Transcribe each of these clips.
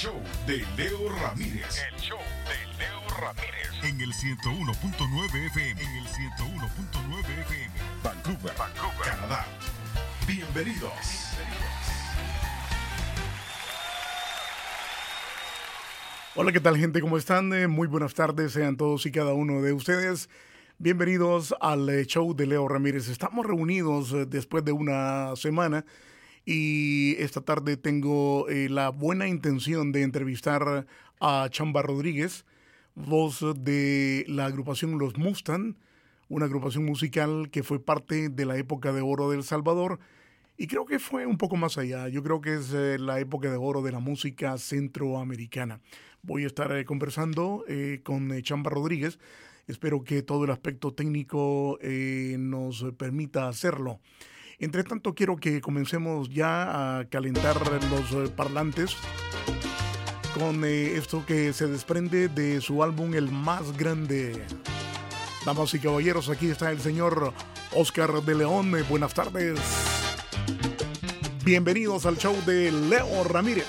show de Leo Ramírez. El show de Leo Ramírez. En el 101.9 FM. En el 101.9 FM. Vancouver, Canadá. Bienvenidos. Hola, ¿qué tal, gente? ¿Cómo están? Muy buenas tardes, sean todos y cada uno de ustedes. Bienvenidos al show de Leo Ramírez. Estamos reunidos después de una semana y esta tarde tengo la buena intención de entrevistar a Chamba Rodríguez, voz de la agrupación Los Mustang, una agrupación musical que fue parte de la época de oro de El Salvador y creo que fue un poco más allá. Yo creo que es la época de oro de la música centroamericana. Voy a estar conversando con Chamba Rodríguez. Espero que todo el aspecto técnico nos permita hacerlo. Entre tanto, quiero que comencemos ya a calentar los parlantes con esto que se desprende de su álbum El Más Grande. Damas y caballeros, aquí está el señor Oscar de León. Buenas tardes. Bienvenidos al show de Leo Ramírez.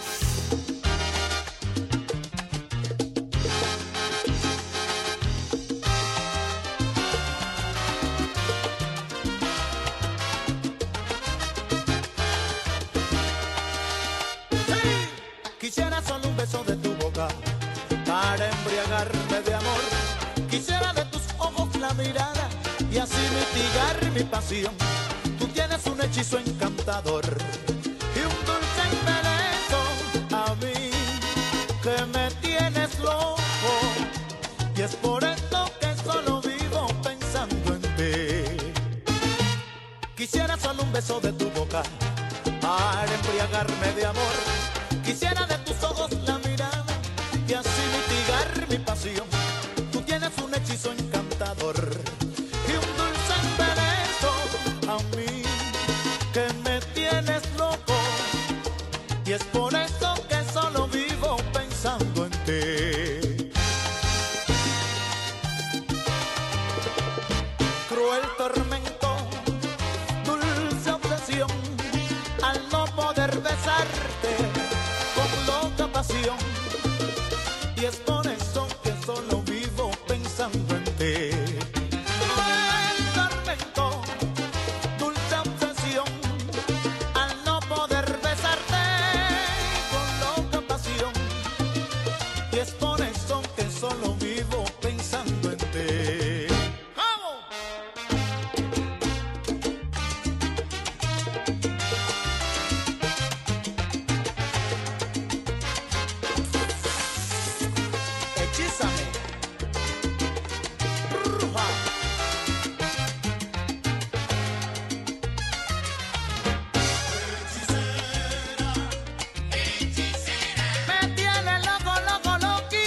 Para embriagarme de amor, quisiera de tus ojos la mirada y así mitigar mi pasión. Tú tienes un hechizo encantador y un dulce embeleso a mí que me tienes loco, y es por eso que solo vivo pensando en ti. Quisiera solo un beso de tu boca para embriagarme de amor, quisiera de tus ojos la mirada y así mitigar mi pasión. Tú tienes un hechizo encantador y un dulce embeleso a mí que me tienes loco, y es por eso que solo vivo pensando en ti. Cruel tormento, dulce obsesión, al no poder besarte con loca pasión, y es por eso que solo vivo pensando en ti. Cruel tormento, dulce obsesión, al no poder besarte con loca pasión, y es por eso que solo vivo pensando en ti. ¡Vamos! Hechízame, bruja. Me tiene loco, loco, loquito.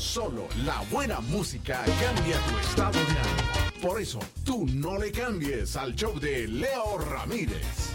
Solo la buena música cambia tu estado de ánimo. Por eso, tú no le cambies al show de Leo Ramírez.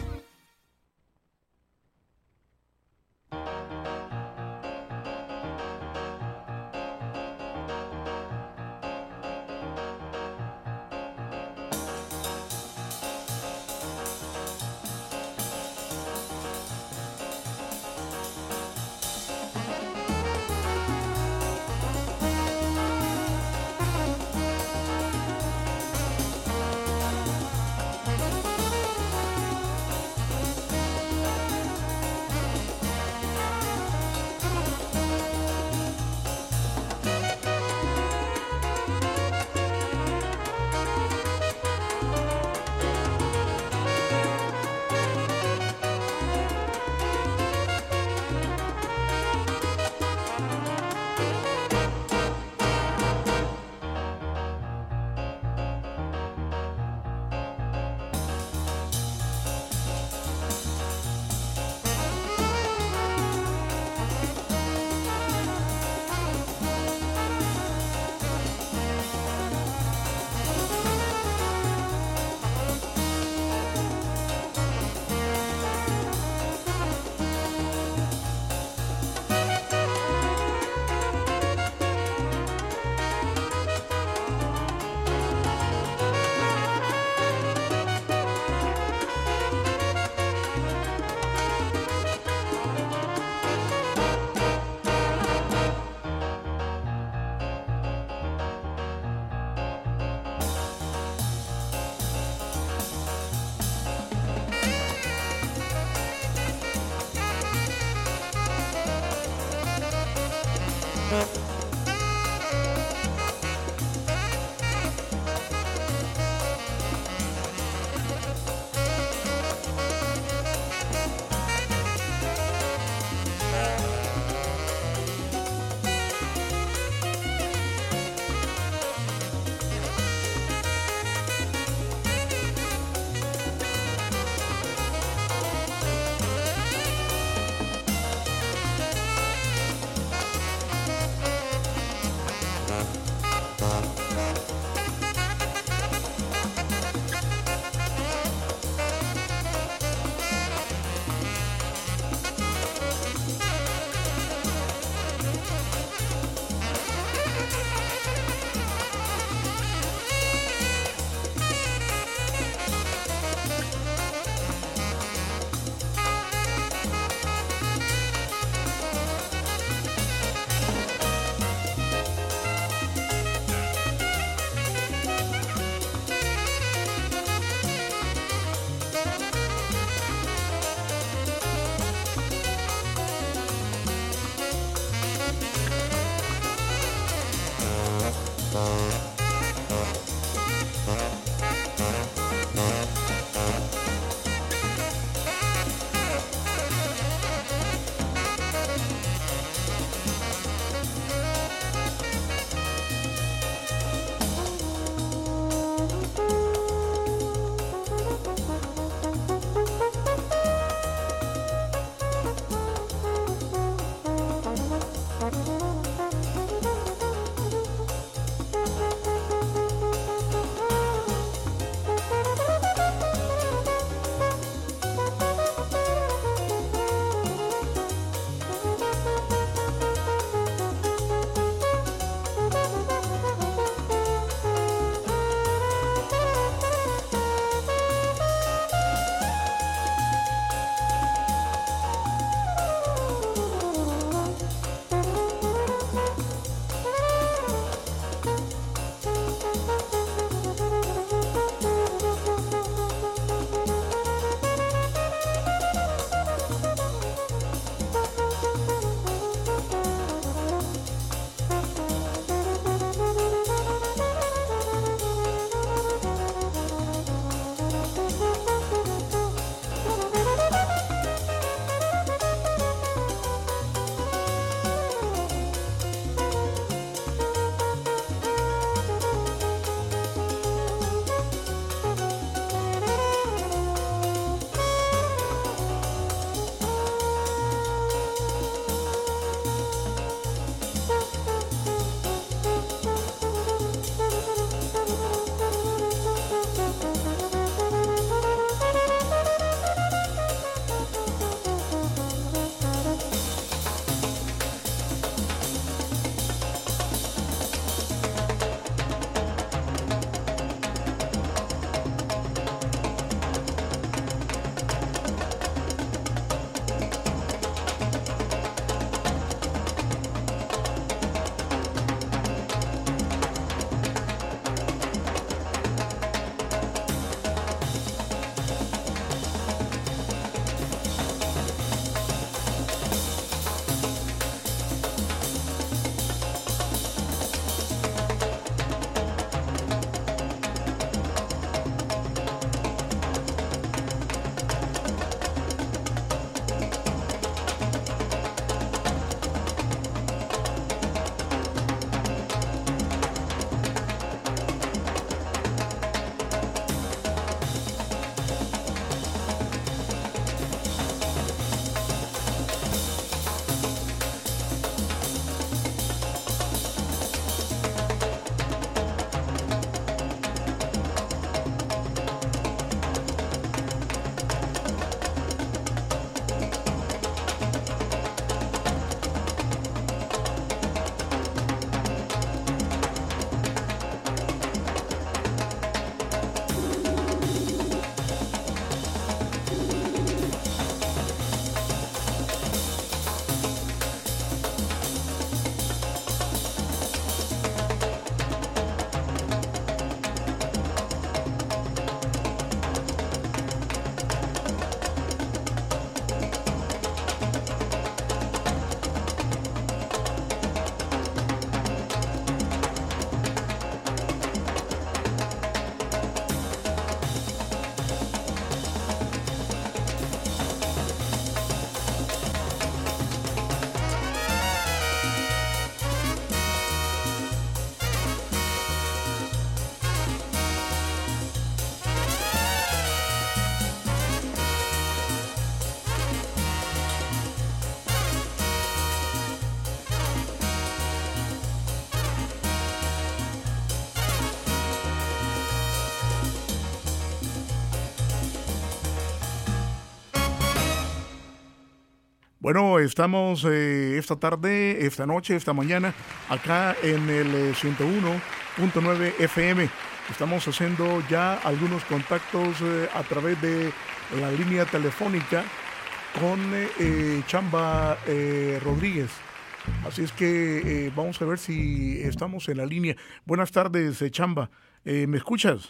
Bueno, estamos esta tarde, esta noche, esta mañana, acá en el 101.9 FM. Estamos haciendo ya algunos contactos a través de la línea telefónica con Chamba Rodríguez. Así es que vamos a ver si estamos en la línea. Buenas tardes, Chamba. ¿Me escuchas?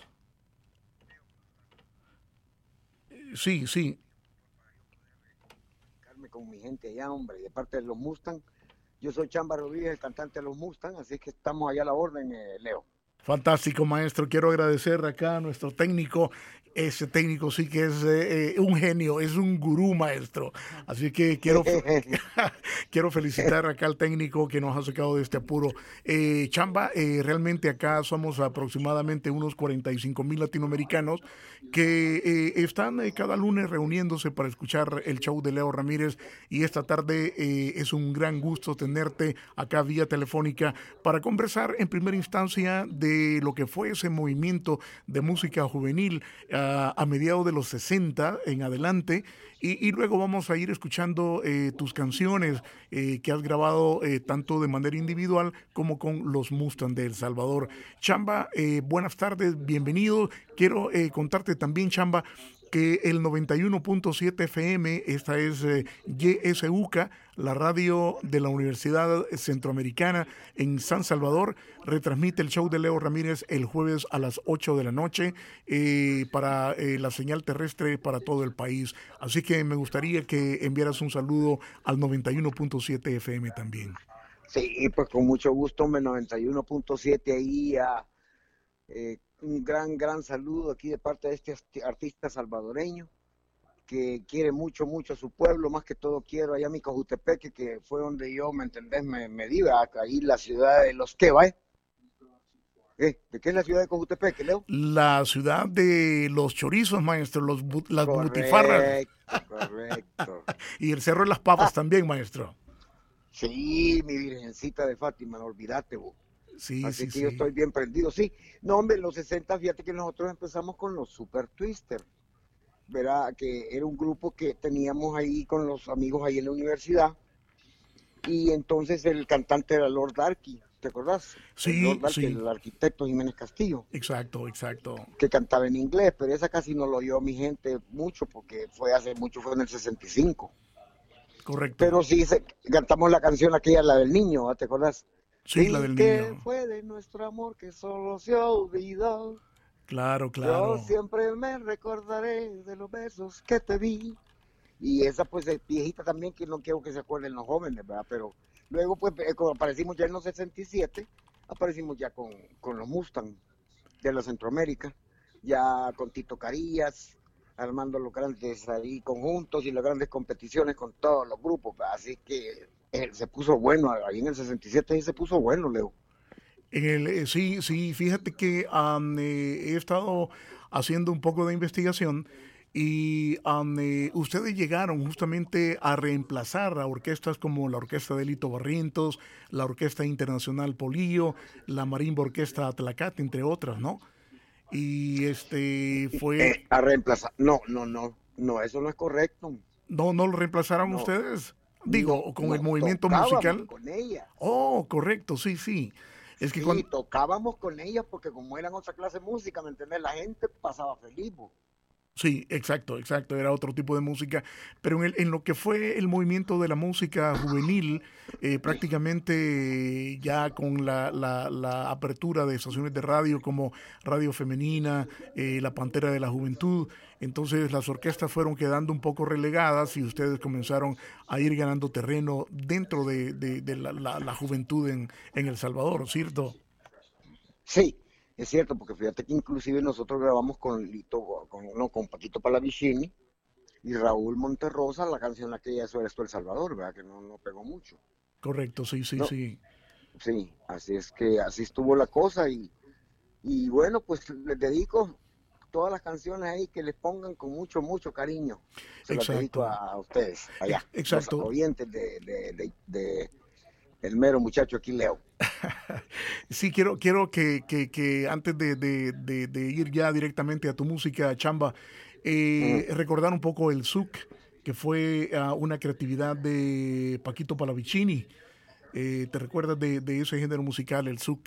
Sí, sí. Con mi gente allá, hombre, de parte de los Mustang. Yo soy Chamba Rodríguez, el cantante de los Mustang, así que estamos allá a la orden, Leo. Fantástico, maestro. Quiero agradecer acá a nuestro técnico. Ese técnico sí que es un genio, es un gurú, maestro. Así que quiero felicitar acá al técnico que nos ha sacado de este apuro. Chamba, realmente acá somos aproximadamente unos 45,000 latinoamericanos que están cada lunes reuniéndose para escuchar el show de Leo Ramírez, y esta tarde es un gran gusto tenerte acá vía telefónica para conversar en primera instancia de lo que fue ese movimiento de música juvenil a mediados de los 60 en adelante, y luego vamos a ir escuchando tus canciones que has grabado tanto de manera individual como con los Mustang de El Salvador. Chamba, buenas tardes, bienvenido. Quiero contarte también, Chamba, que el 91.7 FM, esta es YSUCA, la radio de la Universidad Centroamericana en San Salvador, retransmite el show de Leo Ramírez el jueves a las 8 de la noche para la señal terrestre para todo el país. Así que me gustaría que enviaras un saludo al 91.7 FM también. Sí, pues con mucho gusto, hombre, 91.7 ahí un gran saludo aquí de parte de este artista salvadoreño que quiere mucho a su pueblo. Más que todo quiero allá a mi Cojutepeque, que fue donde yo, ¿me entendés? Me di, ahí la ciudad de los ¿de qué es la ciudad de Cojutepeque, Leo? La ciudad de los chorizos, maestro, las butifarras. Correcto. Y el Cerro de las Papas también, maestro. Sí, mi Virgencita de Fátima, no olvídate, vos. Sí, así sí, que yo estoy bien prendido, sí. No, hombre, en los 60, fíjate que nosotros empezamos con los Super Twister, ¿verdad? Que era un grupo que teníamos ahí con los amigos ahí en la universidad, y entonces el cantante era Lord Darky, ¿te acordás? Sí, Lord Darky, sí. el arquitecto Jiménez Castillo. Exacto. Que cantaba en inglés, pero esa casi no lo oyó mi gente mucho, porque fue en el 65. Correcto. Pero sí, cantamos la canción aquella, la del niño, ¿te acordás? Sí, la del que niño. fue de nuestro amor que solo se olvidó. Claro. Yo siempre me recordaré de los besos que te di. Y esa pues es viejita también, que no quiero que se acuerden los jóvenes, ¿verdad? Pero luego pues cuando aparecimos ya en los 67, aparecimos ya con los Mustang de la Centroamérica, ya con Tito Carías, armando los grandes ahí conjuntos y las grandes competiciones con todos los grupos, ¿verdad? Así que se puso bueno, ahí en el 67 se puso bueno, Leo. Sí, fíjate que he estado haciendo un poco de investigación y ustedes llegaron justamente a reemplazar a orquestas como la Orquesta de Lito Barrientos, la Orquesta Internacional Polillo, la Marimba Orquesta Atlacate, entre otras, ¿no? Y fue... a reemplazar, no, eso no es correcto. ¿No lo reemplazaron ustedes? Digo, con el movimiento musical. Con ella. Oh, correcto, sí. Es que sí, tocábamos con ellas porque como eran otra clase de música, ¿me entiendes? La gente pasaba feliz. Sí, exacto, era otro tipo de música, pero en lo que fue el movimiento de la música juvenil, prácticamente ya con la apertura de estaciones de radio como Radio Femenina, La Pantera de la Juventud, entonces las orquestas fueron quedando un poco relegadas y ustedes comenzaron a ir ganando terreno dentro de la juventud en El Salvador, ¿cierto? Sí. Es cierto, porque fíjate que inclusive nosotros grabamos con Paquito Palavicini y Raúl Monterrosa la canción aquella Eso Eres Tú El Salvador, ¿verdad? Que no pegó mucho. Correcto, sí. Sí, así es que así estuvo la cosa y bueno, pues les dedico todas las canciones ahí que les pongan con mucho cariño. Se las dedico a ustedes, allá, exacto. Los oyentes de el mero muchacho aquí, Leo. Sí, quiero que antes de ir ya directamente a tu música, Chamba, recordar un poco el SUC que fue una creatividad de Paquito Pallavicini. ¿Te recuerdas de ese género musical, el zouk?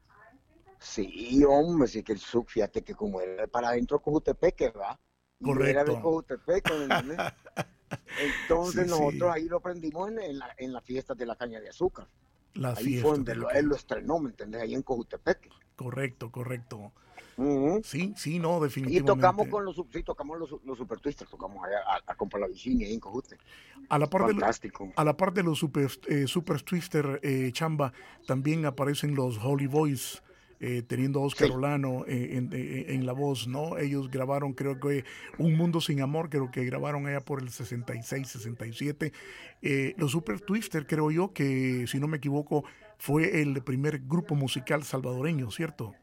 Sí, hombre, sí que el Zuc, fíjate que como era para adentro de Cojutepeque, ¿va? Y yo era de Correcto. Cojutepeque, ¿me entiendes? Entonces Sí, nosotros sí, ahí lo aprendimos en la fiesta de la caña de azúcar. las Ahí fue fiestas donde de la él calle. lo estrenó, ¿me entiendes? Ahí en Cojutepeque. Correcto, correcto. Ujú. Sí, sí, no, Y tocamos definitivamente. con sí, tocamos los Super Twisters, tocamos allá con Pallavicini ahí en Cojute. A la par de, Fantástico. a la par de los Super Twister, Chamba, también aparecen los Holy Boys, teniendo a Oscar Sí, Olano en la voz, ¿no? Ellos grabaron, creo que Un Mundo Sin Amor, creo que grabaron allá por el 66, 67. Los Super Twister, creo yo que, si no me equivoco, fue el primer grupo musical salvadoreño, ¿cierto?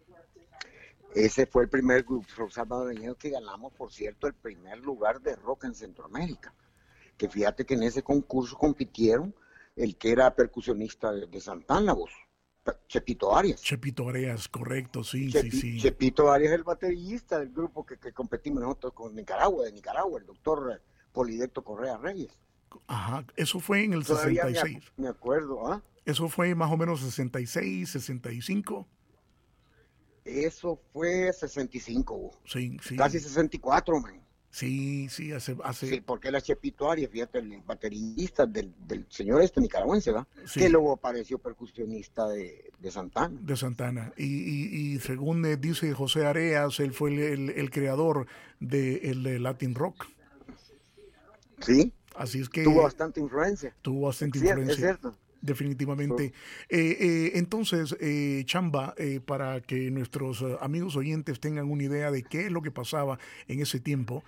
ese fue el primer grupo salvadoreño que ganamos, por cierto, el primer lugar de rock en Centroamérica. Que fíjate que en ese concurso compitieron el que era percusionista de Santana, vos, Chepito Arias. Chepito Areas, correcto, sí, sí, sí. Chepito Arias es el baterista del grupo que competimos nosotros con Nicaragua, el doctor Polidecto Correa Reyes. Ajá, eso fue en el Todavía 66. me acuerdo, ¿ah? Eso fue más o menos 66, 65. Eso fue 65, vos. Sí, sí. Casi 64, man. Sí, sí, Sí, porque era Chepito Arias, fíjate, el baterista del señor nicaragüense, ¿va? sí, Que luego apareció percusionista de Santana. de Santana. Y según dice José Areas, él fue el creador del Latin Rock. Sí, Así es que tuvo bastante influencia. tuvo bastante Sí, es influencia. cierto. Definitivamente. Entonces, Chamba, para que nuestros amigos oyentes tengan una idea de qué es lo que pasaba en ese tiempo,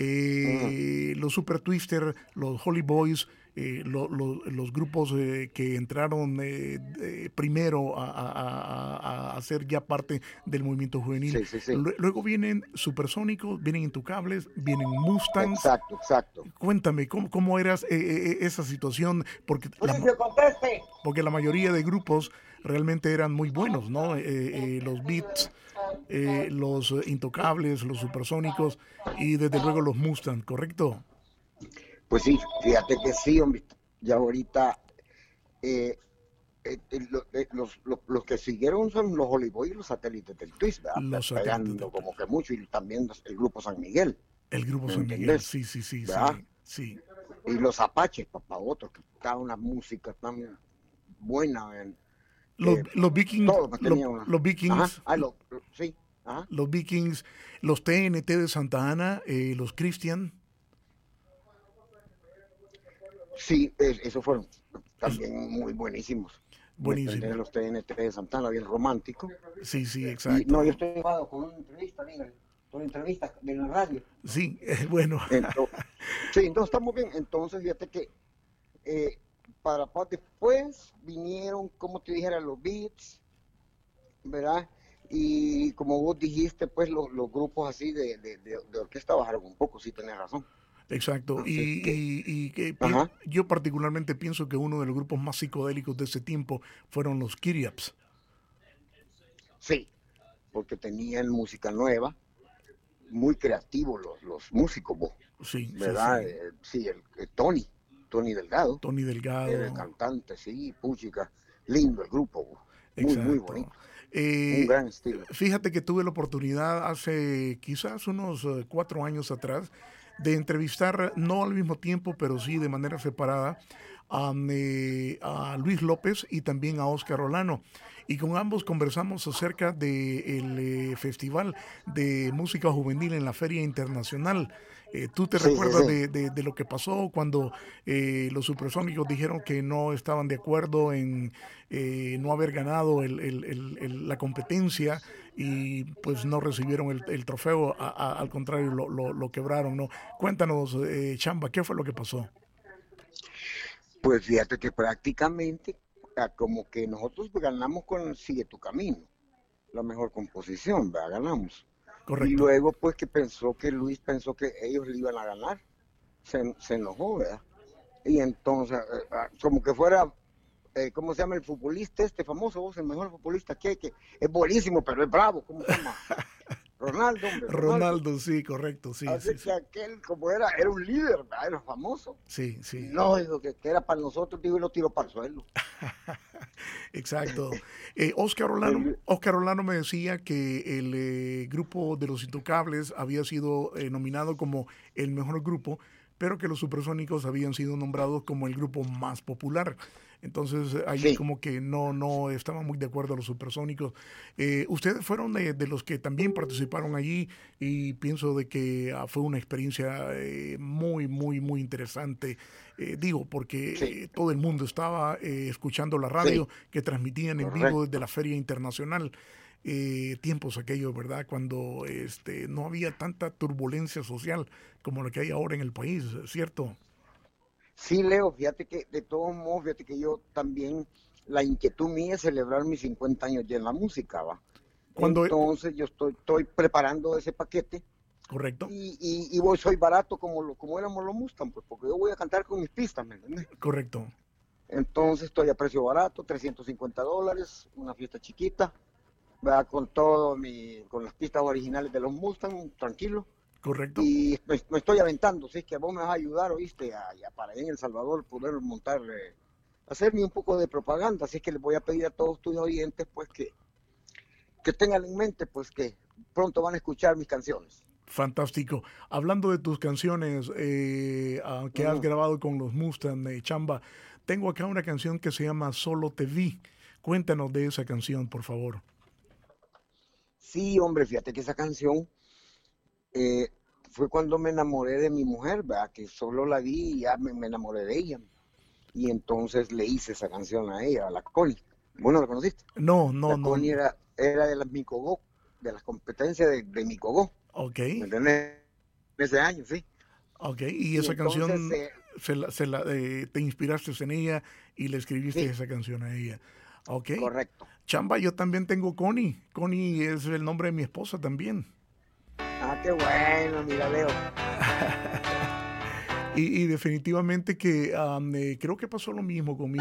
los Super Twister, los Holy Boys, los grupos que entraron primero a ser ya parte del movimiento juvenil. Sí, sí, sí. Luego vienen Supersónicos, vienen Intocables, vienen Mustangs. Exacto, exacto. Cuéntame, ¿cómo era esa situación? Porque la mayoría de grupos realmente eran muy buenos, ¿no? Los Beats, los Intocables, los Supersónicos y desde luego los Mustang, ¿correcto? Pues sí, fíjate que sí, hombre. Ya ahorita los que siguieron son los Holy Boys y los satélites del Twist, ¿verdad? Los satélites Pegando del como Twist. que mucho, y también el grupo San Miguel, El grupo ¿me San Miguel, entendés? sí, sí, sí, sí, ¿Verdad? sí. Y los Apaches, papá, otros, que tocaban una música tan buena, Los Vikings, todo que tenía una. los Vikings, Ajá, sí, ajá. los Vikings, los TNT de Santa Ana, los Christian, Sí, esos fueron también muy buenísimos. ¿Me buenísimo. entendés? Los TNT de Santana, bien romántico. Sí, sí, Y exacto. no, yo estoy enfadado con una entrevista, dígale, con una entrevista de la radio. Sí, bueno, Sí, entonces estamos bien. Entonces, fíjate que después vinieron, como te dijera, los Beats, ¿verdad? Y como vos dijiste, pues los grupos así de orquesta bajaron un poco, sí tenés razón. exacto. Así que, Y que ajá, yo particularmente pienso que uno de los grupos más psicodélicos de ese tiempo fueron los Kiriaps. sí, porque tenían música nueva, muy creativos los músicos, vos, Sí, sí, ¿verdad? sí. Sí, Tony Delgado, Tony el Delgado, cantante, sí, puchica, lindo el grupo, vos, muy exacto. bonito, un Eh, gran estilo. Fíjate que tuve la oportunidad hace quizás unos 4 años atrás de entrevistar, no al mismo tiempo, pero sí de manera separada, a Luis López y también a Oscar Olano. Y con ambos conversamos acerca del Festival de Música Juvenil en la Feria Internacional. ¿Tú te Sí, sí, recuerdas sí. de lo que pasó cuando los Supersónicos dijeron que no estaban de acuerdo en no haber ganado la competencia y pues no recibieron el trofeo, al contrario lo quebraron, ¿no? Cuéntanos, Chamba, ¿qué fue lo que pasó? Pues fíjate que prácticamente como que nosotros ganamos con Sigue tu Camino, la mejor composición, ¿verdad? Ganamos. Y Correcto. luego pues Luis pensó que ellos le iban a ganar, se enojó, ¿verdad? Y entonces, como que fuera, ¿cómo se llama el futbolista este famoso, vos, el mejor futbolista que es buenísimo, pero es bravo, ¿cómo se llama? Ronaldo, hombre. Ronaldo, sí, correcto, sí. Así Sí, que sí. aquel, como era un líder, ¿verdad? Era famoso. Sí, sí. No, digo que era para nosotros, digo, y lo tiró para el suelo. Exacto. El- Oscar Orlando me decía que el grupo de los Intocables había sido nominado como el mejor grupo, pero que los Supersónicos habían sido nombrados como el grupo más popular. Entonces ahí Sí, como que no estaban muy de acuerdo los Supersónicos. Ustedes fueron de los que también participaron allí y pienso de que fue una experiencia muy interesante. Digo, porque sí, todo el mundo estaba escuchando la sí, radio que transmitían en vivo desde correcto. la Feria Internacional. Tiempos aquellos, ¿verdad? Cuando no había tanta turbulencia social como la que hay ahora en el país, ¿cierto? Sí, Leo, fíjate que de todos modos, fíjate que yo también, la inquietud mía es celebrar mis 50 años ya en la música, ¿va? Cuando, Entonces yo estoy preparando ese paquete correcto, y voy, soy barato como éramos los Mustang, pues porque yo voy a cantar con mis pistas, ¿me entiendes? correcto, Entonces estoy a precio barato, $350, una fiesta chiquita, ¿verdad? Con las pistas originales de los Mustang, tranquilo. correcto. Y me estoy aventando, si es que vos me vas a ayudar, oíste, para allá en El Salvador poder montar, hacerme un poco de propaganda, así que les voy a pedir a todos tus oyentes, pues que tengan en mente, pues que pronto van a escuchar mis canciones. Fantástico. Hablando de tus canciones que has Ujú. grabado con los Mustang, Chamba, tengo acá una canción que se llama Solo te vi. Cuéntanos de esa canción, por favor. Sí, hombre, fíjate que esa canción eh, fue cuando me enamoré de mi mujer, ¿verdad? Que solo la vi y ya me enamoré de ella. Y entonces le hice esa canción a ella, a la Connie. Bueno, ¿la conociste? No, no, La no. Connie era de las Micogó, de las competencias de Micogó, Ok, ¿me entiendes? Ese año, sí. ok. Y Y esa entonces, canción te inspiraste en ella y le escribiste sí, esa canción a ella. Ok. correcto. Chamba, yo también tengo Connie. Connie es el nombre de mi esposa también. Ah, qué bueno, mira, Leo. Y definitivamente que creo que pasó lo mismo conmigo.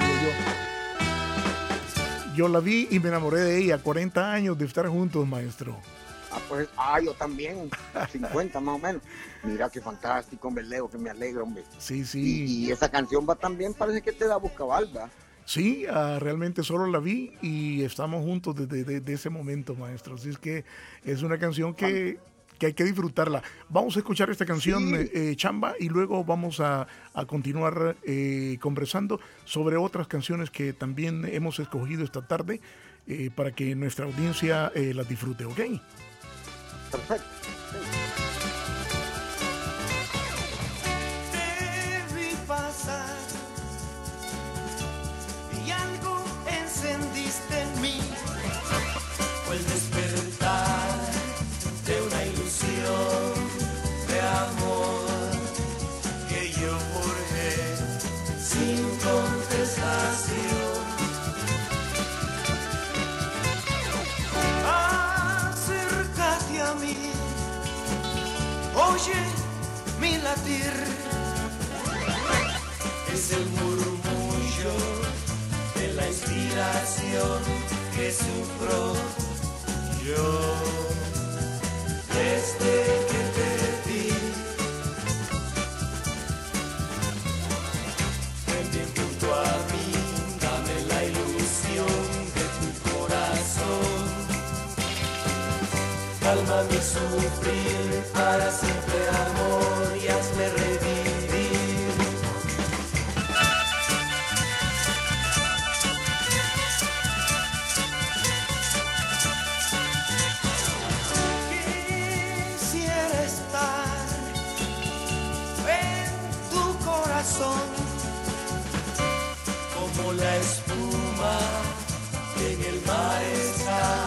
Yo la vi y me enamoré de ella. 40 años de estar juntos, maestro. Pues, yo también, 50 más o menos. Mira qué fantástico, hombre, Leo, que me alegra, hombre. Sí, Y, sí. y esa canción va también, parece que te da buscabal, ¿verdad? Sí, realmente solo la vi y estamos juntos desde ese momento, maestro. Así es que es una canción que hay que disfrutarla. Vamos a escuchar esta canción, Sí, Chamba, y luego vamos a continuar conversando sobre otras canciones que también hemos escogido esta tarde para que nuestra audiencia las disfrute, ¿ok? perfecto. Te vi pasar y algo encendiste en mí. Fue el despertar de una ilusión de amor que yo forjé sin contestación. Acércate a mí, oye mi latir, es el murmullo de la inspiración que sufro yo desde que te vi. Ven bien junto a mí, dame la ilusión de tu corazón. Calma mi sufrir, para siempre amor y hazme revivir. Quisiera estar en tu corazón como la espuma que en el mar está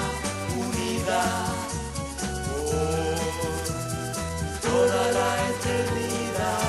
unida por toda la eternidad.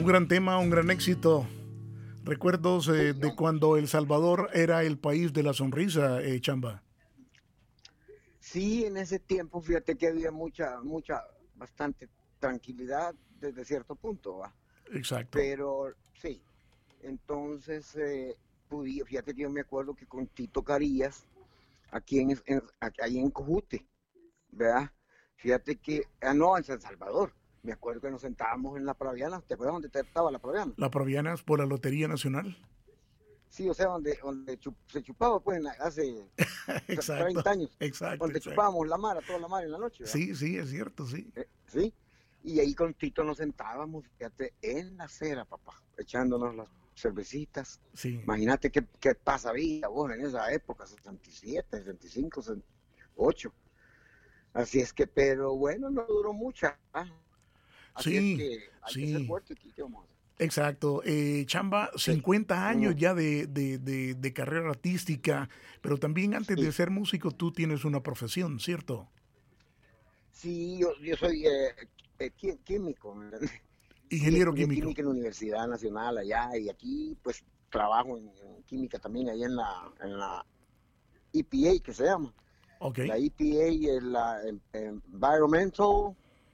Un gran tema, un gran éxito. Recuerdos de cuando El Salvador era el país de la sonrisa, Chamba. Sí, en ese tiempo, fíjate que había bastante tranquilidad desde cierto punto, ¿va? Exacto. Pero sí, entonces, fíjate que yo me acuerdo que con Tito Carías, ahí en Cojute, ¿verdad? Fíjate que, no, en San Salvador, me acuerdo que nos sentábamos en la Praviana. ¿Te acuerdas dónde estaba la Praviana? La Praviana es por la Lotería Nacional. Sí, o sea, donde se chupaba, pues, hace Exacto, 30 años. exacto. Donde chupábamos toda la mara en la noche, ¿verdad? Sí, sí, es cierto, sí. Sí, y ahí con Tito nos sentábamos, fíjate, en la acera, papá, echándonos las cervecitas. Sí. Imagínate qué pasa vida vos en esa época, 67, 65, 68. Así es que, pero bueno, no duró mucho. Así Sí, es que hay que ser fuerte aquí, ¿qué vamos a hacer? Exacto. Chamba, 50 años ya de carrera artística, pero también antes de ser músico tú tienes una profesión, ¿cierto? Sí, yo soy químico, ¿me entiendes? Ingeniero Estudié químico. química en la Universidad Nacional allá, y aquí pues trabajo en química también allá en la EPA, que se llama. Okay. La EPA es la Environmental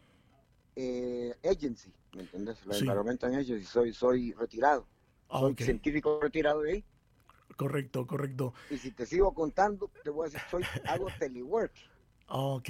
Agency, ¿me entiendes? La Environmental Agency, soy retirado. Soy científico retirado de ahí. Correcto, correcto. Y si te sigo contando, te voy a decir, hago telework. Ok.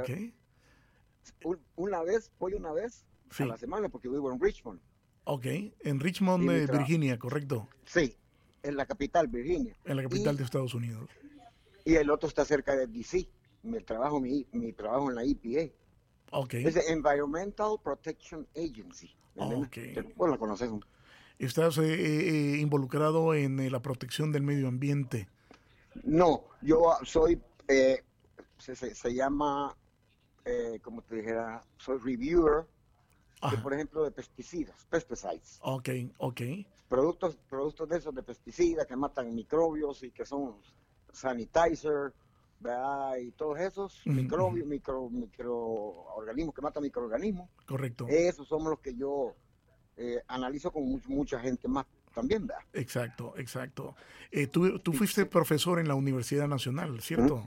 Voy una vez a la semana porque vivo en Richmond. Ok, en Richmond, Virginia, ¿correcto? Sí, en la capital, Virginia. En la capital de Estados Unidos. Y el otro está cerca de DC. Mi trabajo en la EPA. Okay. Es Environmental Protection Agency. Okay. Vos la conoces. ¿Estás involucrado en la protección del medio ambiente? No, yo soy, se llama, como te dijera, soy reviewer, por ejemplo, de pesticides. Ok. Productos de esos de pesticidas que matan microbios y que son sanitizer, ¿verdad? Y todos esos microbios, microorganismos que matan microorganismos. Correcto. Esos somos los que yo analizo con mucha gente más también, ¿verdad? Exacto. Tú fuiste profesor en la Universidad Nacional, ¿cierto?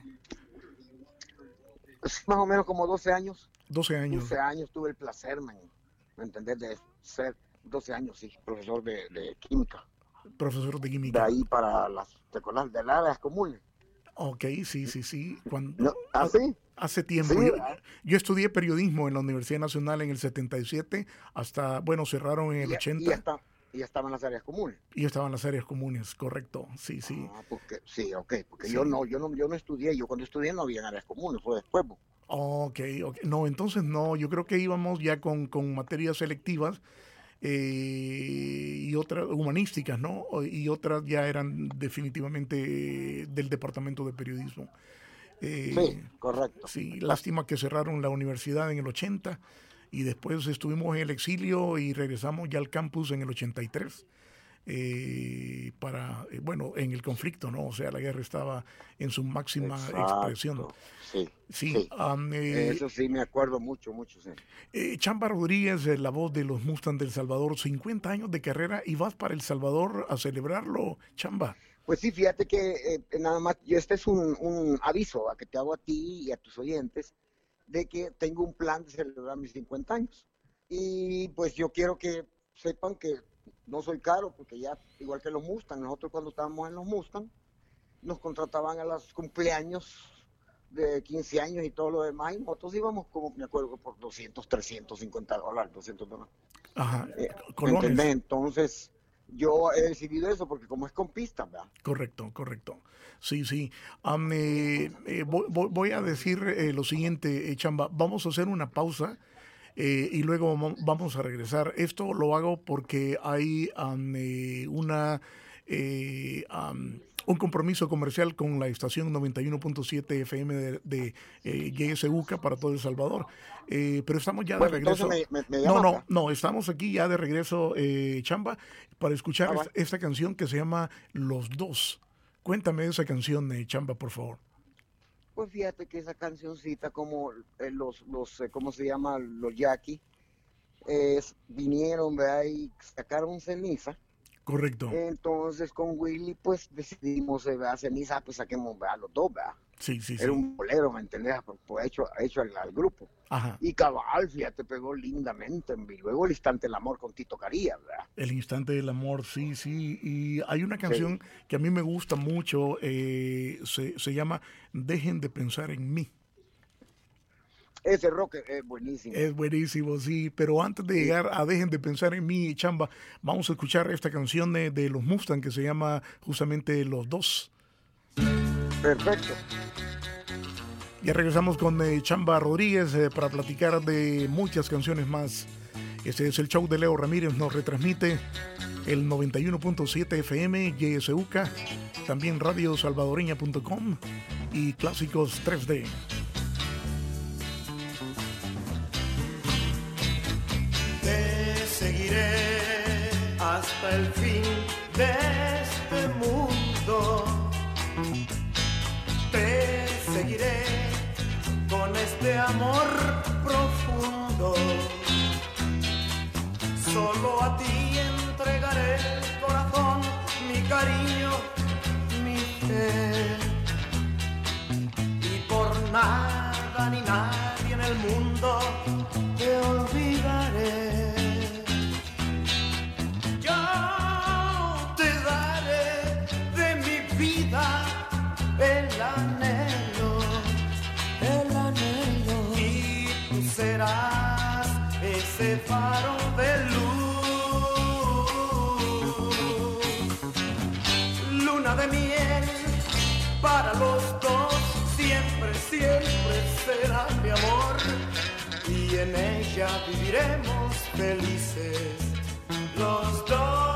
Más o menos como 12 años. 12 años. 12 años tuve el placer, ¿me entendés? De ser 12 años, sí, profesor de química. Profesor de química. De ahí para de las áreas comunes. Ok, sí. ¿Sí? Hace tiempo. Sí, yo estudié periodismo en la Universidad Nacional en el 77, cerraron en el 80. Y ya estaban las áreas comunes. Y estaban las áreas comunes, correcto, sí. Porque yo no estudié, yo cuando estudié no había áreas comunes, fue después. Ok. No, entonces no, yo creo que íbamos ya con materias selectivas y otras humanísticas, ¿no? Y otras ya eran definitivamente del departamento de periodismo. Sí, correcto. Sí, lástima que cerraron la universidad en el 80 y después estuvimos en el exilio y regresamos ya al campus en el 83 en el conflicto, ¿no? O sea, la guerra estaba en su máxima expresión. Sí. Eso sí me acuerdo mucho, sí. Chamba Rodríguez, la voz de los Mustang del Salvador, 50 años de carrera y vas para El Salvador a celebrarlo, Chamba. Pues sí, fíjate que nada más, este es un aviso que te hago a ti y a tus oyentes de que tengo un plan de celebrar mis 50 años. Y pues yo quiero que sepan que no soy caro, porque ya, igual que los Mustang, nosotros cuando estábamos en los Mustang, nos contrataban a los cumpleaños de 15 años y todo lo demás, y nosotros íbamos, como me acuerdo, por $200, $350, $200. Ajá, colones. Entonces, yo he decidido eso porque como es con pistas, ¿verdad? Correcto. Sí. Voy a decir lo siguiente, Chamba. Vamos a hacer una pausa y luego vamos a regresar. Esto lo hago porque hay un compromiso comercial con la estación 91.7 FM de GSUCA para todo El Salvador. Pero estamos ya de regreso. No, estamos aquí ya de regreso, Chamba, para escuchar esta canción que se llama Los Dos. Cuéntame de esa canción, Chamba, por favor. Pues fíjate que esa cancioncita, como ¿cómo se llama? Los Yaquis, vinieron, ¿verdad? Y sacaron ceniza. Correcto. Entonces con Willy pues decidimos, ¿verdad? Ceniza, pues saquemos, ¿verdad? Los dos, ¿verdad? Sí, sí, Era sí. un bolero, ¿me entendés? Pues hecho al grupo. Ajá. Y cabal, fíjate, pegó lindamente. Y luego El Instante del Amor con Tito Carías, ¿verdad? El Instante del Amor, sí, sí. Y hay una canción que a mí me gusta mucho, se llama Dejen de pensar en mí. Ese rock es buenísimo. Es buenísimo, sí. Pero antes de llegar a Dejen de pensar en mí, Chamba, vamos a escuchar esta canción de los Mustang que se llama justamente Los Dos. Perfecto. Ya regresamos con Chamba Rodríguez para platicar de muchas canciones más. Este es el show de Leo Ramírez, nos retransmite el 91.7 FM, YSUK, también radiosalvadoreña.com y Clásicos 3D. Te seguiré hasta el fin de este mundo. Te seguiré con este amor profundo. Solo a ti entregaré el corazón, mi cariño, mi fe. Y por nada ni nadie en el mundo te olvidaré. Yo te daré de mi vida el anhelo, y tú serás ese faro de luz, luna de miel para los dos, siempre, siempre será mi amor, y en ella viviremos felices los dos.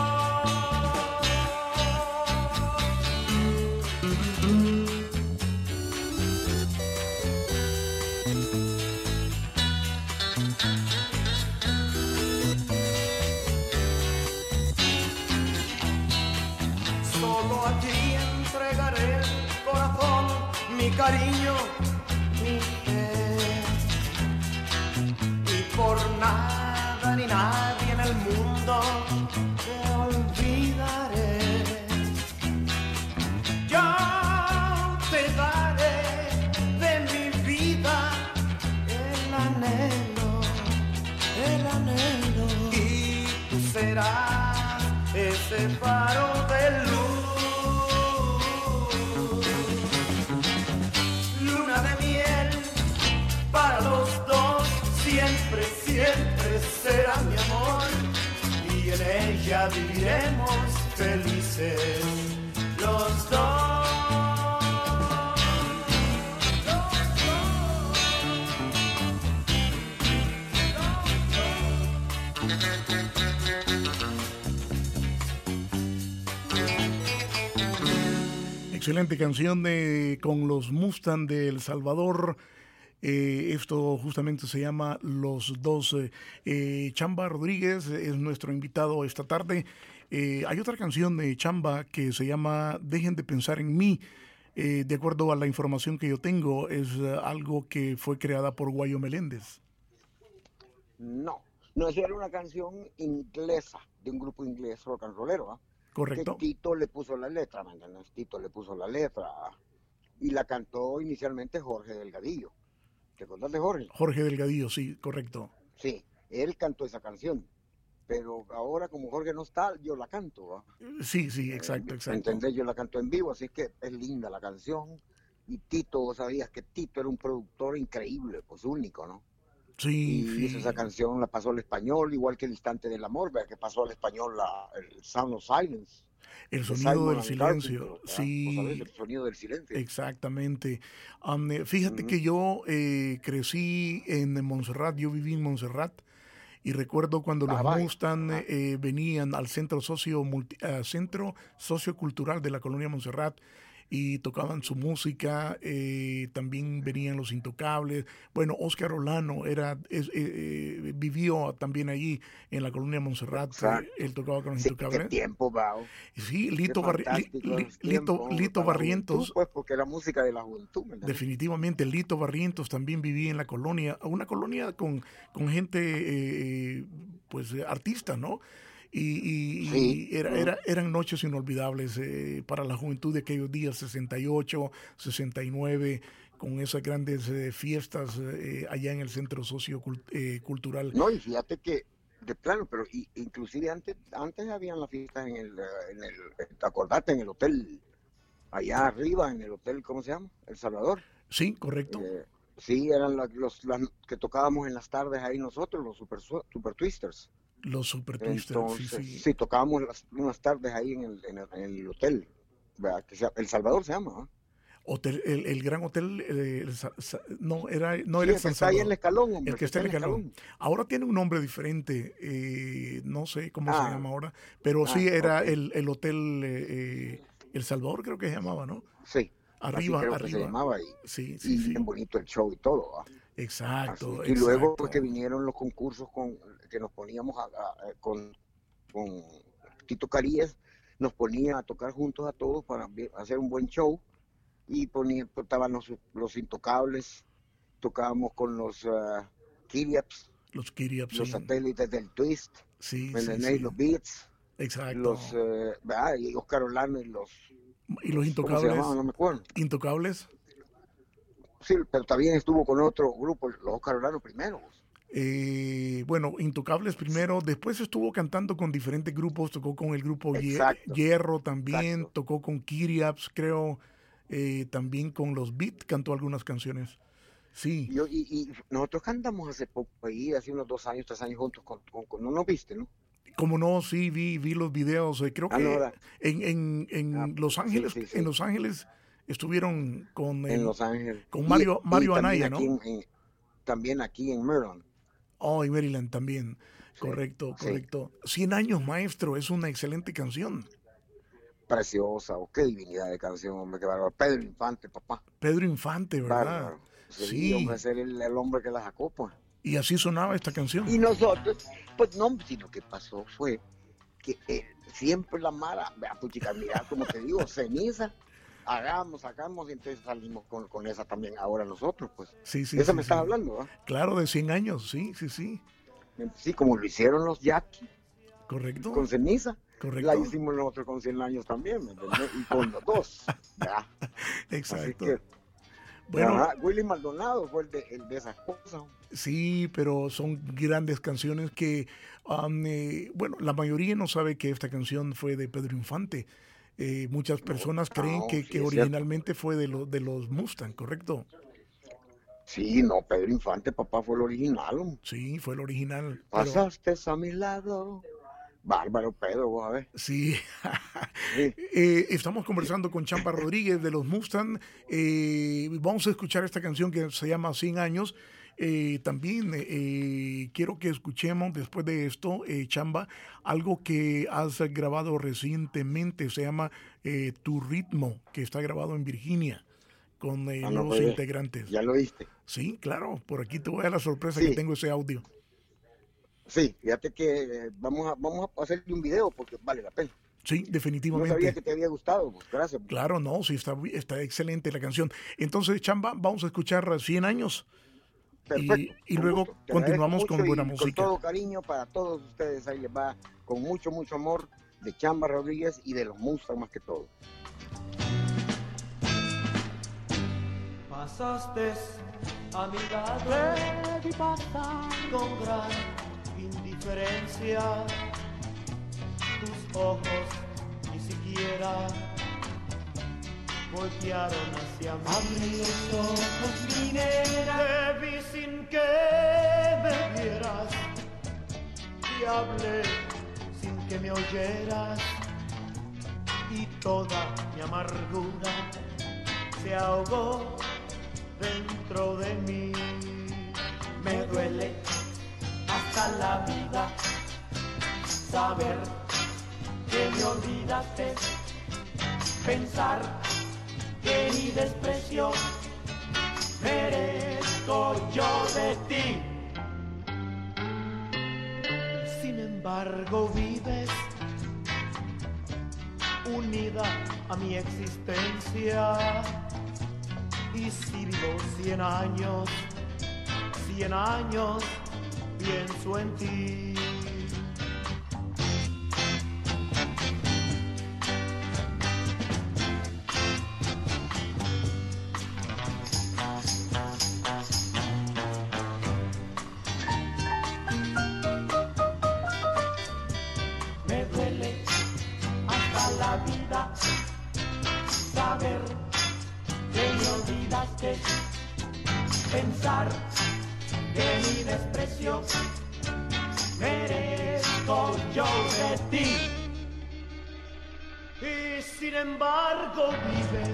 Solo a ti entregaré el corazón, mi cariño, mi fe. Y por nada ni nadie en el mundo te olvidaré. Yo te daré de mi vida el anhelo, y tú serás ese faro de luz, luna de miel para los dos, siempre, siempre será mi amor, y en ella viviremos felices los dos. Excelente canción con los Mustang de El Salvador. Esto justamente se llama Los Dos. Chamba Rodríguez es nuestro invitado esta tarde. Hay otra canción de Chamba que se llama Dejen de pensar en mí. De acuerdo a la información que yo tengo, es algo que fue creada por Guayo Meléndez. No, esa era una canción inglesa, de un grupo inglés rock and rollero, ¿eh? Correcto. Que Tito le puso la letra, ¿me entiendes? Tito le puso la letra y la cantó inicialmente Jorge Delgadillo. ¿Te acordás de Jorge? Jorge Delgadillo, sí, correcto. Sí, él cantó esa canción, pero ahora como Jorge no está, yo la canto, ¿va? Sí, sí, exacto, exacto. ¿Entendés? Yo la canto en vivo, así que es linda la canción. Y Tito, vos sabías que Tito era un productor increíble, pues único, ¿no? Sí, Y sí. hizo esa canción, la pasó al español, igual que El Instante del Amor, ¿verdad? Que pasó al español el Sound of Silence. El de sonido Simon del and silencio, Garfunkel, ¿verdad? sí. ¿Vos sabés? El sonido del silencio. Exactamente. Fíjate que yo crecí en Montserrat, yo viví en Montserrat y recuerdo cuando los vaya. Mustang venían al centro sociocultural de la colonia Montserrat. y tocaban su música. También venían Los Intocables. Bueno, Óscar Olano vivió también allí en la colonia Montserrat. Él tocaba con Los Intocables. ¿Qué tiempo, Bao? Sí, Lito Barrientos. Pues porque era música de la juventud. ¿verdad? Definitivamente, Lito Barrientos también vivía en la colonia, una colonia con gente, pues artistas, ¿no? Y eran noches inolvidables para la juventud de aquellos días, 68, 69, con esas grandes fiestas allá en el centro sociocultural. No, y fíjate que, de plano, pero inclusive antes habían las fiestas acordate, en el hotel, allá arriba, en el hotel, ¿cómo se llama? El Salvador. Sí, correcto. Sí, eran los que tocábamos en las tardes ahí nosotros, los Super Twisters. Los Super Twisters, entonces, sí, tocábamos unas tardes ahí en el hotel, ¿verdad? El Salvador se llama, ¿no? Hotel, el gran hotel, no era sí, el San está ahí en el Escalón, hombre, el que está en el Escalón. Ahora tiene un nombre diferente, no sé cómo se llama ahora, pero sí era el hotel El Salvador, creo que se llamaba, ¿no? Sí. Arriba. Se llamaba ahí. Sí. Bien bonito el show y todo, ¿va? Exacto. Y luego pues, que vinieron los concursos que nos poníamos con Tito Carías, nos ponía a tocar juntos a todos para hacer un buen show, y estaban los Intocables, tocábamos con los Kiriaps, los satélites del Twist, los Beats, exacto, y Óscar Olano y los Intocables. ¿Cómo se llamaban? No me acuerdo. Intocables. Sí, pero también estuvo con otro grupo, los Óscar Olano primero. Bueno, Intocables primero, después estuvo cantando con diferentes grupos, tocó con el grupo Hierro también, tocó con Kiriaps, creo, también con los Beat cantó algunas canciones. Sí. Y nosotros cantamos hace poco ahí, hace unos 2 años, 3 años juntos con ¿no nos viste, no? Como no, sí, vi los videos, creo que en Los Ángeles, sí. En Los Ángeles estuvieron con Los Ángeles. Con Mario Anaya, ¿no? También aquí en Maryland. Oh, en Maryland también. Sí, correcto. 100 años, maestro, es una excelente canción. Preciosa, qué divinidad de canción, hombre, qué bárbaro. Pedro Infante, papá. Pedro Infante, ¿verdad? Bárbaro. Sí, hombre, ser el hombre que la sacó, pues. Y así sonaba esta canción. Y nosotros, pues no, sino que pasó fue que siempre la mara, puchica, mira, como te digo, ceniza, sacamos y entonces salimos con esa también ahora nosotros, pues. Sí. Esa me estás hablando, ¿no? Claro, de 100 años, sí. Sí, como lo hicieron los Jackie. Correcto. Con ceniza. Correcto. La hicimos nosotros con 100 años también, ¿me entiendes? Y con los dos, ¿ya? Exacto. Así que, bueno, Willy Maldonado fue el de esas cosas. Sí, pero son grandes canciones que, bueno, la mayoría no sabe que esta canción fue de Pedro Infante. Muchas personas creen que originalmente fue de los Mustang, ¿correcto? Sí, no, Pedro Infante, papá, fue el original. Sí, fue el original. Pasaste a mi lado. Bárbaro, Pedro, vos a ver. Sí. Estamos conversando con Chamba Rodríguez de los Mustang. Vamos a escuchar esta canción que se llama 100 años. También quiero que escuchemos después de esto, Chamba, algo que has grabado recientemente, se llama Tu Ritmo, que está grabado en Virginia con nuevos integrantes. ¿Ya lo viste? Sí, claro, por aquí te voy a dar la sorpresa que tengo ese audio. Sí, fíjate que vamos a hacerle un video porque vale la pena. Sí, definitivamente. No sabía que te había gustado, pues, gracias. Claro, no, sí, está excelente la canción. Entonces, Chamba, vamos a escuchar 100 años. Perfecto. Y luego continuamos con buena música. Con todo cariño para todos ustedes, ahí les va con mucho amor de Chamba Rodríguez y de los Mustang más que todo. Pasaste a mi lado, vi pasar con gran indiferencia, tus ojos ni siquiera voltearon hacia mí. Abrí los ojos, mi nena, te vi sin que me vieras y hablé sin que me oyeras, y toda mi amargura se ahogó dentro de mí. Me duele hasta la vida saber que me olvidaste, pensar que mi desprecio merezco yo de ti. Sin embargo vives unida a mi existencia, y si vivo 100 años, 100 años pienso en ti. Me duele hasta la vida saber que me olvidaste, pensar que mi desprecio merezco yo de ti. Y sin embargo vives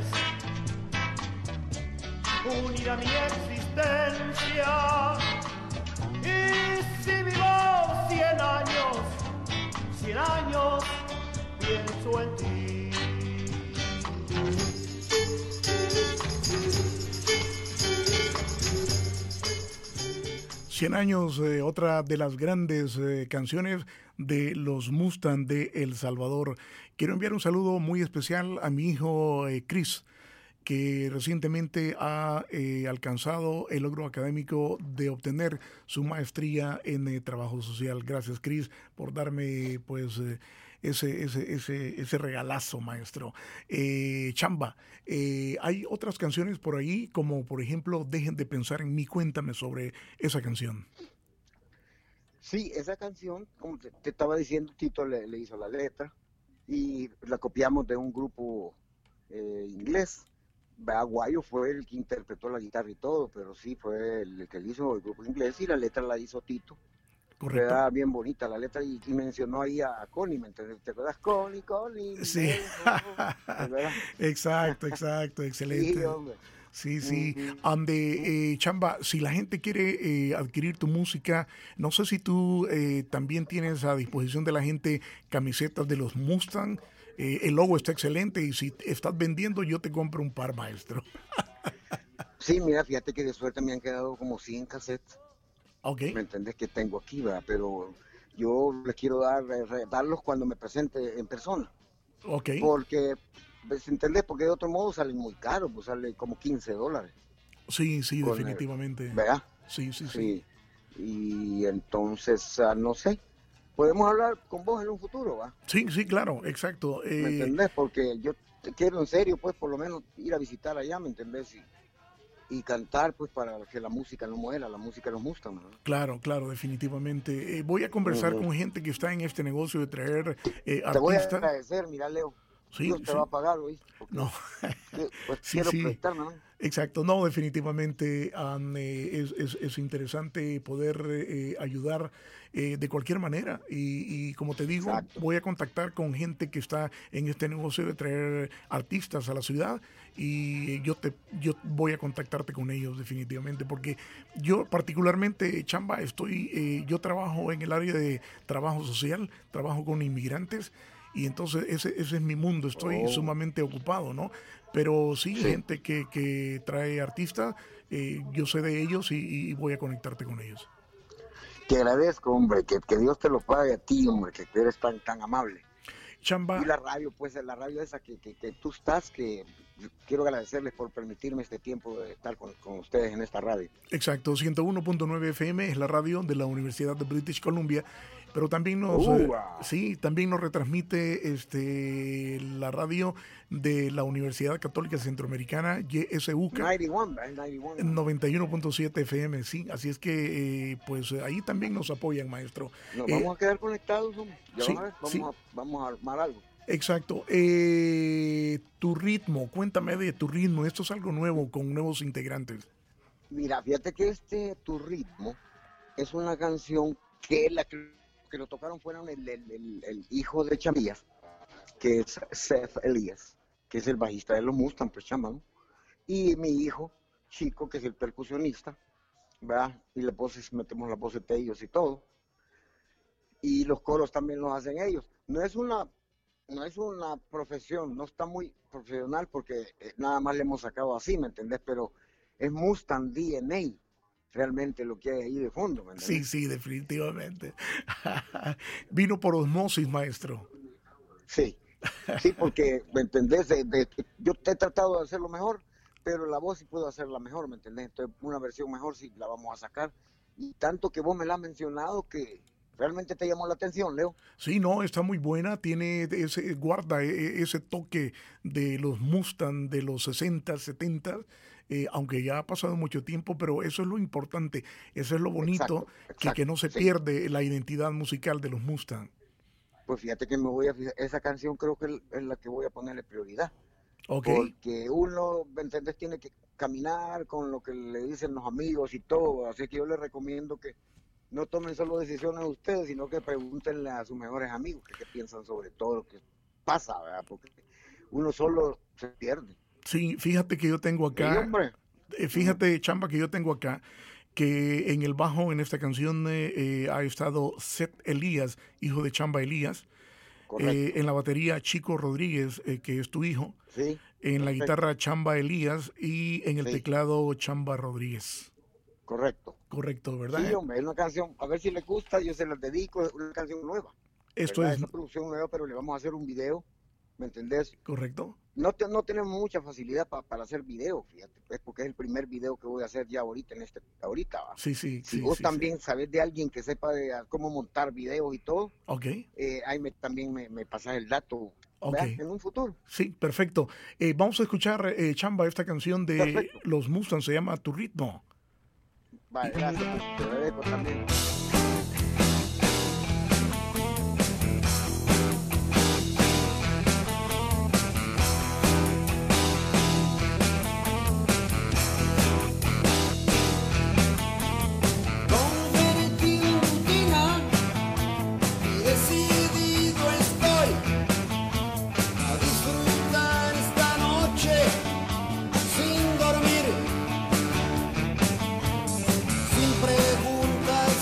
unida a mi existencia, y si vivo 100 años, 100 años pienso en ti. 100 años, otra de las grandes canciones de los Mustang de El Salvador. Quiero enviar un saludo muy especial a mi hijo Chris, que recientemente ha alcanzado el logro académico de obtener su maestría en trabajo social. Gracias, Chris, por darme pues ese regalazo, maestro. Chamba, hay otras canciones por ahí, como por ejemplo Dejen de pensar en mí. Cuéntame sobre esa canción. Sí, esa canción, como te estaba diciendo, Tito le hizo la letra y la copiamos de un grupo inglés. Guayo fue el que interpretó la guitarra y todo, pero sí fue el que le hizo el grupo inglés, y la letra la hizo Tito. Correcto. Era bien bonita la letra, y mencionó ahí a Connie, ¿me entiendes? ¿Te acuerdas? Connie. Sí. Exacto, excelente. Sí, hombre. Sí. Chamba, si la gente quiere adquirir tu música, no sé si tú también tienes a disposición de la gente camisetas de los Mustang. El logo está excelente, y si estás vendiendo, yo te compro un par, maestro. Sí, mira, fíjate que de suerte me han quedado como 100 cassettes. Okay. ¿Me entendés? Que tengo aquí, ¿verdad? Pero yo les quiero darlos cuando me presente en persona. Ok. Porque, pues, ¿entendés? Porque de otro modo salen muy caros, pues sale como $15. Sí, definitivamente. ¿Verdad? Sí. Y entonces, no sé, podemos hablar con vos en un futuro, ¿va? Sí, claro, exacto. ¿Me entendés? Porque yo te quiero en serio, pues, por lo menos ir a visitar allá, ¿me entendés? Y cantar, pues, para que la música no muera, la música nos gusta, ¿no? Claro, definitivamente. Voy a conversar con gente que está en este negocio de traer artistas. Te voy a agradecer, mira, Leo. Sí, Dios te va a pagar, ¿oíste? No. Pues quiero prestarme, ¿no? Exacto, no, definitivamente es interesante poder ayudar de cualquier manera, y como te digo, exacto, voy a contactar con gente que está en este negocio de traer artistas a la ciudad, y yo voy a contactarte con ellos definitivamente, porque yo particularmente, Chamba, yo trabajo en el área de trabajo social, trabajo con inmigrantes, y entonces ese es mi mundo, estoy sumamente ocupado, ¿no? Pero sí, gente que trae artistas, yo sé de ellos, y voy a conectarte con ellos. Te agradezco, hombre, que Dios te lo pague a ti, hombre, que eres tan amable. Chamba. Y la radio, pues, la radio esa que tú estás, que quiero agradecerles por permitirme este tiempo de estar con ustedes en esta radio. Exacto, 101.9 FM es la radio de la Universidad de British Columbia, pero también también nos retransmite la radio de la Universidad Católica Centroamericana, YSUCA, 91.7 FM, sí, así es que pues ahí también nos apoyan, maestro. Nos vamos a quedar conectados, hombre. Vamos a armar algo. Exacto. Tu ritmo, cuéntame de tu ritmo. Esto es algo nuevo, con nuevos integrantes. Mira, fíjate que Tu ritmo es una canción que lo tocaron fueron el hijo de Chamías, que es Seth Elias, que es el bajista de los Mustang, pues, chamba, ¿no? Y mi hijo Chico, que es el percusionista, ¿verdad? Y las voces, metemos las voces de ellos y todo. Y los coros también los hacen ellos. No es una no es una profesión, no está muy profesional porque nada más le hemos sacado así, ¿me entendés? Pero es Mustang DNA, realmente lo que hay ahí de fondo, ¿me entendés? Sí, definitivamente. Vino por osmosis, maestro. Sí, sí, porque, ¿me entendés? Yo te he tratado de hacerlo mejor, pero la voz sí puedo hacerla mejor, ¿me entendés? Entonces, una versión mejor sí la vamos a sacar. Y tanto que vos me la has mencionado que realmente te llamó la atención, Leo. Sí, no, está muy buena, guarda ese toque de los Mustang de los 60, 70, aunque ya ha pasado mucho tiempo, pero eso es lo importante, eso es lo bonito, Exacto, que no se sí. pierde la identidad musical de los Mustang. Pues fíjate que me voy a fijar, esa canción creo que es la que voy a ponerle prioridad. Ok, Porque uno, ¿me entendés? Tiene que caminar con lo que le dicen los amigos y todo. Así que yo les recomiendo que no tomen solo decisiones ustedes, sino que pregúntenle a sus mejores amigos qué piensan sobre todo lo que pasa, ¿verdad? Porque uno solo se pierde. sí, fíjate que yo tengo Sí, acá, hombre. fíjate, Chamba, que yo tengo acá, que en el bajo en esta canción ha estado Seth Elías, hijo de Chamba Elías. Correcto. En la batería Chico Rodríguez, que es tu hijo. Sí. En la Perfecto. guitarra Chamba Elías y en el Sí. teclado Chamba Rodríguez. Correcto. Correcto, ¿verdad? Sí, hombre, es una canción, a ver si les gusta, yo se las dedico, es una canción nueva. Esto ¿Verdad? es Esa producción nueva, pero le vamos a hacer un video, ¿me entendés? correcto. No tenemos mucha facilidad para hacer video, fíjate, pues, porque es el primer video que voy a hacer ya ahorita ¿va? Sí. Si vos también sabés de alguien que sepa de cómo montar videos y todo, Ok, ahí también me pasás el dato, ok. ¿verdad? En un futuro. Sí, perfecto. Vamos a escuchar, Chamba, esta canción de Perfecto. los Mustang, se llama Tu Ritmo. Vale, gracias, pues, te agradezco también. Convertido en rutina y decidido estoy a disfrutar esta noche sin dormir, sin preguntas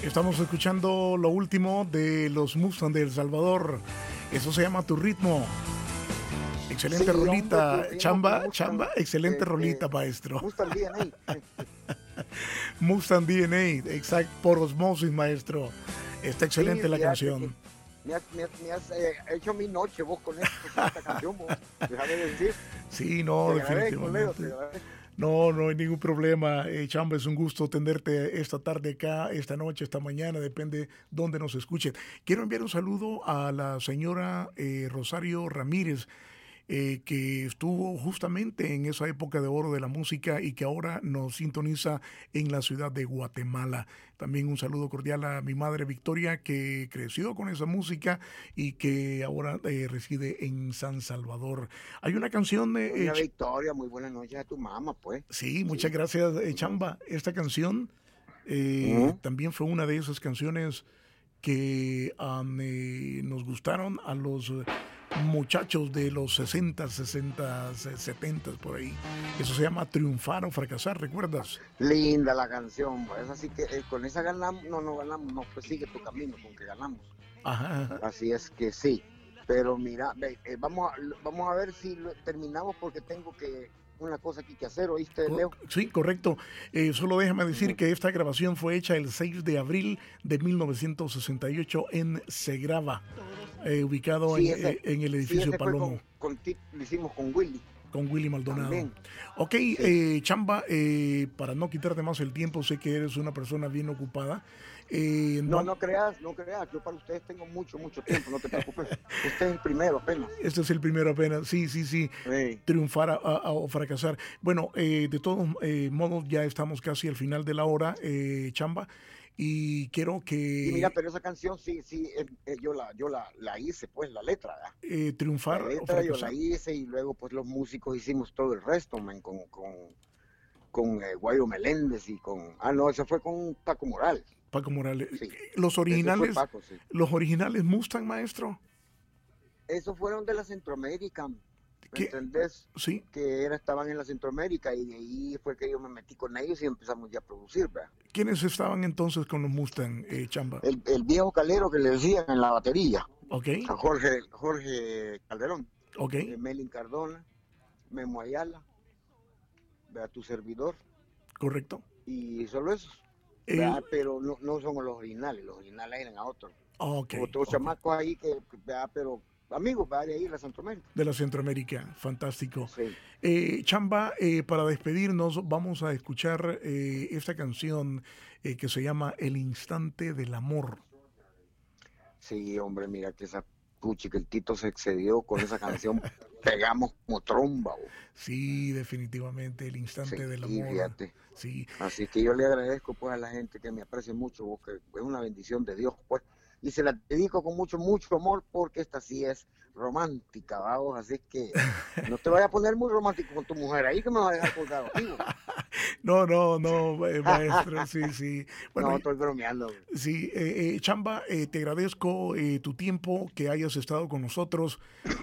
Estamos escuchando lo último de los Mustang de El Salvador. Eso se llama Tu Ritmo. Excelente Sí, rolita, hombre, Chamba, Mustang, excelente rolita, maestro. Mustang DNA. Mustang DNA, exacto, por osmosis, maestro. Está excelente Sí, la fíjate canción. que me has hecho mi noche vos con esta canción, vos. Déjame decir. Sí, no, Te agradezco, Leo, definitivamente. te agradezco. No, no hay ningún problema. Chamba, es un gusto tenerte esta tarde acá, esta noche, esta mañana, depende dónde nos escuchen. Quiero enviar un saludo a la señora Rosario Ramírez, que estuvo justamente en esa época de oro de la música y que ahora nos sintoniza en la ciudad de Guatemala. También un saludo cordial a mi madre Victoria, que creció con esa música y que ahora reside en San Salvador. Hay una canción de... Doña Victoria, muy buenas noches a tu mamá, pues. Sí, muchas gracias, Chamba. Esta canción también fue una de esas canciones que nos gustaron a los muchachos de los 60, 60, 70 por ahí. Eso se llama Triunfar o Fracasar, ¿recuerdas? Linda la canción, pues. Así que con esa ganamos, no ganamos, no, pues sigue tu camino con que ganamos. Ajá. Así es que sí. Pero mira, vamos a ver si terminamos porque tengo una cosa aquí que hacer, ¿oíste, Leo? Sí, correcto. Solo déjame decir que esta grabación fue hecha el 6 de abril de 1968 en Segrava, ubicado Sí, en el edificio ese Palomo. lo hicimos con Willy. Con Willy Maldonado. También. Ok, Chamba, para no quitarte más el tiempo, sé que eres una persona bien ocupada. No creas, yo para ustedes tengo mucho tiempo, no te preocupes. Este es el primero apenas. Este es el primero apenas, sí. Triunfar o fracasar. Bueno, de todos modos ya estamos casi al final de la hora, Chamba, y quiero que... Y mira, pero esa canción sí, yo la hice, pues, la letra, ¿verdad? Triunfar la o letra yo fracasar. la hice y luego pues los músicos hicimos todo el resto, man, con Guayo Meléndez y con... no, eso fue con Paco Morales. Paco Morales. Sí. Los originales, Paco, sí. los originales Mustang, maestro. Esos fueron de la Centroamérica, ¿me ¿Qué? entendés? Sí. Que estaban en la Centroamérica y de ahí fue que yo me metí con ellos y empezamos ya a producir, ¿verdad? ¿Quiénes estaban entonces con los Mustang, Chamba? El viejo Calero que le decían en la batería, Ok, a Jorge Calderón, ok, Melin Cardona, Memo Ayala, ¿verdad? Tu servidor, correcto. y solo esos. ¿Verdad? Pero no son los originales eran a otros. Otros chamacos ahí ¿verdad? Pero amigos, ¿verdad? De ahí de la Centroamérica. De la Centroamérica, fantástico. Sí. Chamba, para despedirnos vamos a escuchar esta canción que se llama El Instante del Amor. Sí, hombre, mira que que el Tito se excedió con esa canción, pegamos como tromba. Sí, definitivamente, El Instante del Amor. Fíjate. Sí. Así que yo le agradezco pues a la gente que me aprecia mucho, vos, que es una bendición de Dios, pues, y se la dedico con mucho amor porque esta sí es romántica, vamos, así que no te vayas a poner muy romántico con tu mujer ahí que me va a dejar colgado, tío. No, maestro, sí. Bueno, no, estoy bromeando. Sí, Chamba, te agradezco tu tiempo, que hayas estado con nosotros.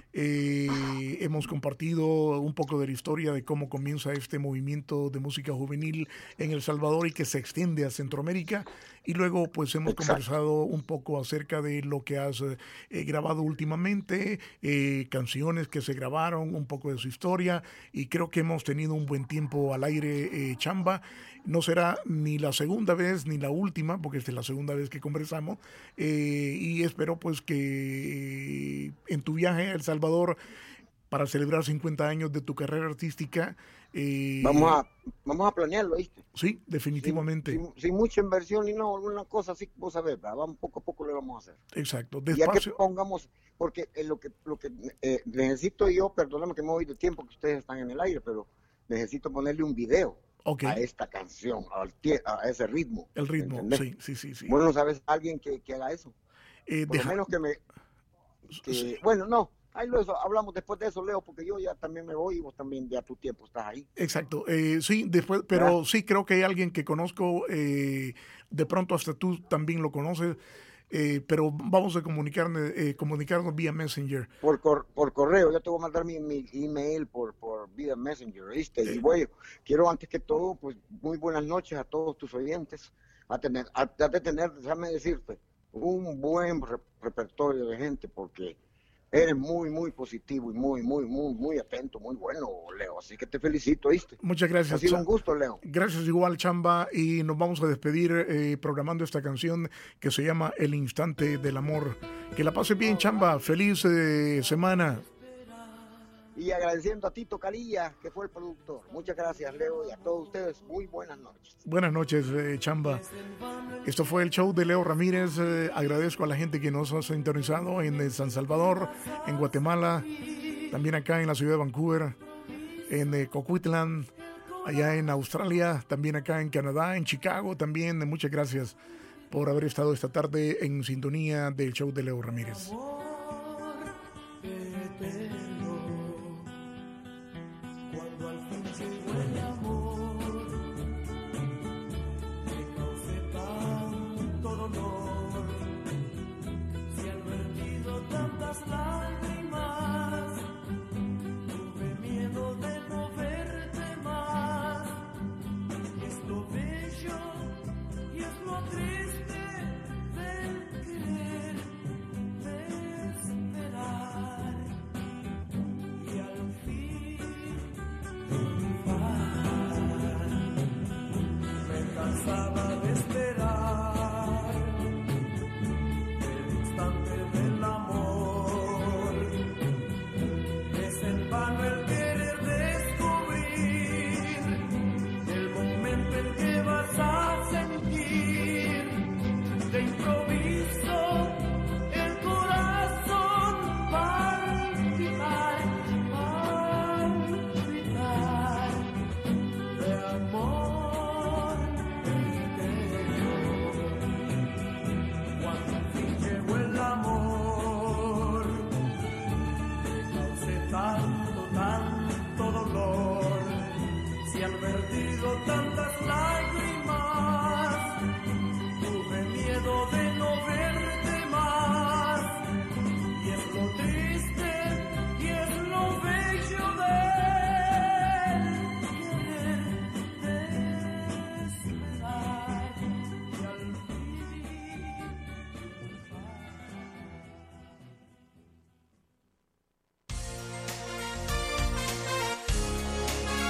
Hemos compartido un poco de la historia de cómo comienza este movimiento de música juvenil en El Salvador y que se extiende a Centroamérica. Y luego pues hemos conversado un poco acerca de lo que has grabado últimamente, canciones que se grabaron, un poco de su historia, y creo que hemos tenido un buen tiempo al aire, Chamba. No será ni la segunda vez ni la última, porque esta es la segunda vez que conversamos, y espero pues que en tu viaje a El Salvador para celebrar 50 años de tu carrera artística... vamos a planearlo, ¿viste? Sí, definitivamente. Sin mucha inversión ni no, alguna cosa así, vos sabés, vamos poco a poco le vamos a hacer. Exacto, despacio. Ya que pongamos, porque lo que necesito yo, perdóname que me voy de tiempo, que ustedes están en el aire, pero necesito ponerle un video a esta canción, a ese ritmo. El ritmo, ¿entendés? Sí. Bueno, ¿sabes alguien que haga eso? Por lo menos Bueno, no. Ahí hablamos después de eso, Leo, porque yo ya también me voy y vos también ya tu tiempo estás ahí. Exacto, sí, después, pero sí creo que hay alguien que conozco, de pronto hasta tú también lo conoces, pero vamos a comunicarnos vía Messenger. Por correo, yo te voy a mandar mi email por vía Messenger, ¿viste? Y bueno, quiero antes que todo, pues muy buenas noches a todos tus oyentes. has de tener, déjame decirte, un buen repertorio de gente, porque eres muy, muy positivo y muy atento, muy bueno, Leo. Así que te felicito, ¿viste? Muchas gracias. Ha sido un gusto, Leo. Gracias igual, Chamba. Y nos vamos a despedir programando esta canción que se llama El Instante del Amor. Que la pase bien, Chamba. Feliz semana. Y agradeciendo a Tito Calilla, que fue el productor. Muchas gracias, Leo, y a todos ustedes, muy buenas noches. Buenas noches, Chamba. Esto fue el show de Leo Ramírez. Agradezco a la gente que nos ha sintonizado en San Salvador, en Guatemala, también acá en la ciudad de Vancouver, en Coquitlam, allá en Australia, también acá en Canadá, en Chicago también. Muchas gracias por haber estado esta tarde en sintonía del show de Leo Ramírez.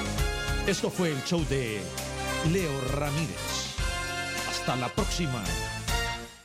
Esto fue el show de Leo Ramírez. Hasta la próxima.